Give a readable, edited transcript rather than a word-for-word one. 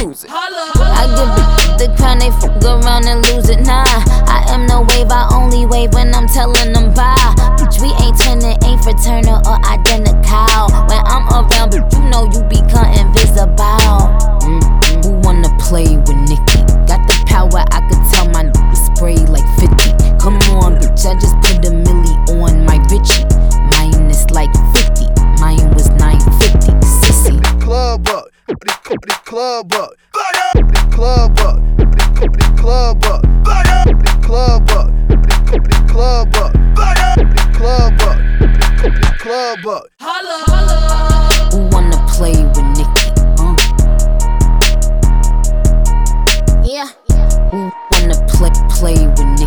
music. I give the crown, they fuck around and lose it. Nah, I am no wave, I only wave when I'm telling them bye. Bitch, we ain't turning, ain't fraternal or identical. When I'm around, but you know you become invisible. Who wanna play with Nicki? Got the power, I could tell my niggas spray like 50. Come on, bitch, I just put a milli on my Richie. Mine is like 50, mine was 950, sissy. Club up, put the club up, put the club up, put the club up, put the club up, put the club up, put the club up, put the club up. Who wanna play with Nicki? Yeah. Who wanna play with Nicki?